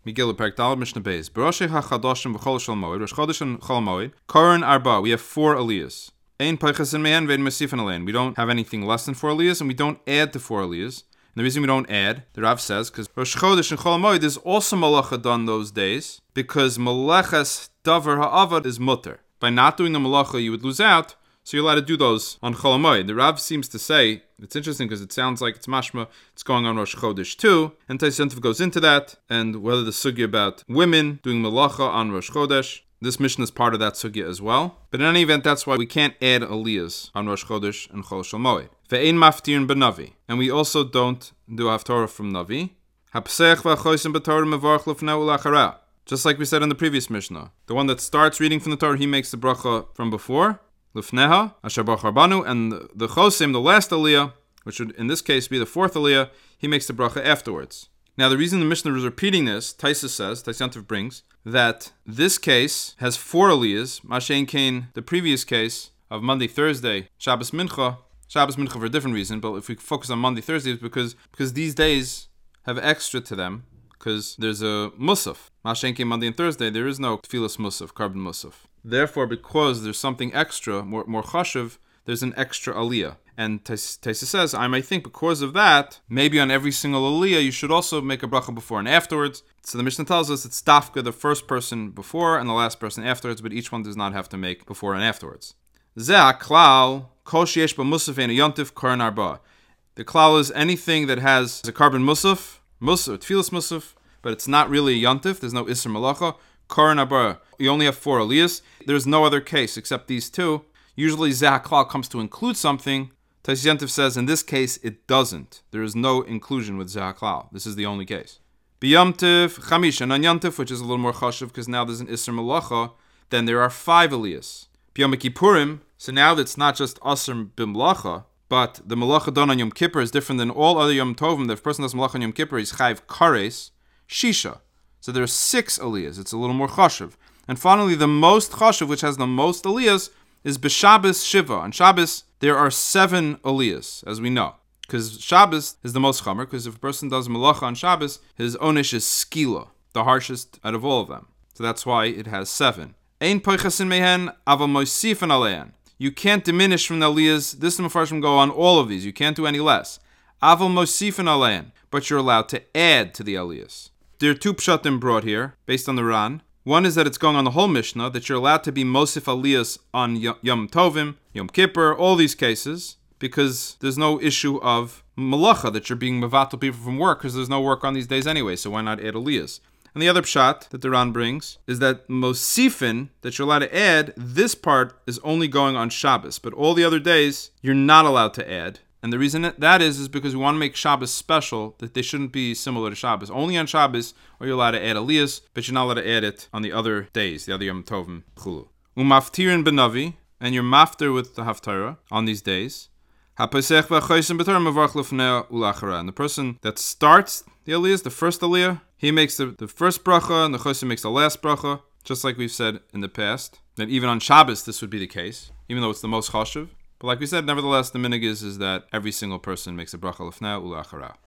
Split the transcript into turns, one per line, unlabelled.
Megillah Perek Daled Mishnah Beis. B'Roshei HaChadoshim B'Chol Shel Moed. Rosh Chodesh and Chol Moed. Koren Arba. We have 4 aliyahs. Ein Peichasin Mehen Ve'en Mesifin Alein. We don't have anything less than 4 aliyahs, and we don't add to 4 aliyahs. And the reason we don't add, the Rav says, because Rosh Chodesh and Chol Moed is also malacha done those days, because malachas davar ha'avad is mutter. By not doing the malacha, you would lose out, so you're allowed to do those on Chol Moed. The Rav seems to say, it's interesting because it sounds like it's mashma, it's going on Rosh Chodesh too, and Tais Yontif goes into that, and whether the sugya about women doing malacha on Rosh Chodesh, this Mishnah is part of that sugya as well. But in any event, that's why we can't add aliyahs on Rosh Chodesh and Chol Shel Moed. Ve'ein maftirin b'navi. And we also don't do haftarah from Navi. Hapsech v'achosim b'torah mevarch lefnei ulachara. Just like we said in the previous Mishnah. The one that starts reading from the Torah, he makes the bracha from before. Lefneha, asher bachar banu. And the chosim, the last aliyah, which would in this case be the 4th aliyah, he makes the bracha afterwards. Now the reason the Mishnah is repeating this, Taisa says, Tais Yontif brings, that this case has 4 aliyahs, Mashen Kain, the previous case of Monday, Thursday, Shabbos Mincha for a different reason, but if we focus on Monday, Thursday, it's because these days have extra to them, because there's a musaf. Mashen Kain Monday and Thursday, there is no tefillas musaf, carbon musaf. Therefore, because there's something extra, more chashuv, there's an extra aliyah. And Taisa says, I might think because of that, maybe on every single aliyah, you should also make a bracha before and afterwards. So the Mishnah tells us it's dafka, the first person before and the last person afterwards, but each one does not have to make before and afterwards. Zeh klal kol sheyesh b'musaf ein yontif koren arba. The klal is anything that has a carbon musaf, tefillas musaf, but it's not really a yontif, there's no isser malacha, koren arba. You only have 4 aliyahs. There's no other case except these 2. Usually zeh klal comes to include something. Tais Yontif says in this case it doesn't. There is no inclusion with zeh klal. This is the only case. B'yomtiv chamish, and on yontif, which is a little more chashuv because now there's an isser malacha, then there are 5 aliyahs. B'yom kippurim, so now it's not just asr b'malacha, but the malacha done on Yom Kippur is different than all other Yom Tovim. If a person does malacha on Yom Kippur, he's chayv kares, shisha. So there are 6 aliyahs. It's a little more chashuv. And finally, the most chashuv, which has the most aliyahs, is b'Shabbos shiva. On Shabbos, there are 7 aliyahs, as we know. Because Shabbos is the most chamer, because if a person does malacha on Shabbos, his onish is skila, the harshest out of all of them. So that's why it has 7. Ein poichasin mehen, aval moisifan alein. You can't diminish from the aliyahs. This is the Mefarshim go on all of these. You can't do any less. Aval moisifan alein. But you're allowed to add to the aliyahs. There are 2 pshatim brought here, based on the Ran. One is that it's going on the whole Mishnah, that you're allowed to be Mosif Aliyahs on Yom Tovim, Yom Kippur, all these cases, because there's no issue of malacha, that you're being mevatel people from work, because there's no work on these days anyway, so why not add Aliyahs? And the other pshat that the Ran brings is that Mosifin, that you're allowed to add, this part is only going on Shabbos, but all the other days, you're not allowed to add. And the reason that is because we want to make Shabbos special, that they shouldn't be similar to Shabbos. Only on Shabbos are you allowed to add aliyahs, but you're not allowed to add it on the other days, the other Yom Tovim chulu. Umaftirin b'navi, and you're maftir with the haftarah on these days. Hapesech v'achosim b'torah mevarch lefnei ulachara. And the person that starts the aliyahs, the first aliyah, he makes the first bracha, and the chosim makes the last bracha, just like we've said in the past. That even on Shabbos this would be the case, even though it's the most chashuv. But like we said, nevertheless, the minig is that every single person makes a bracha lefnei ulachara.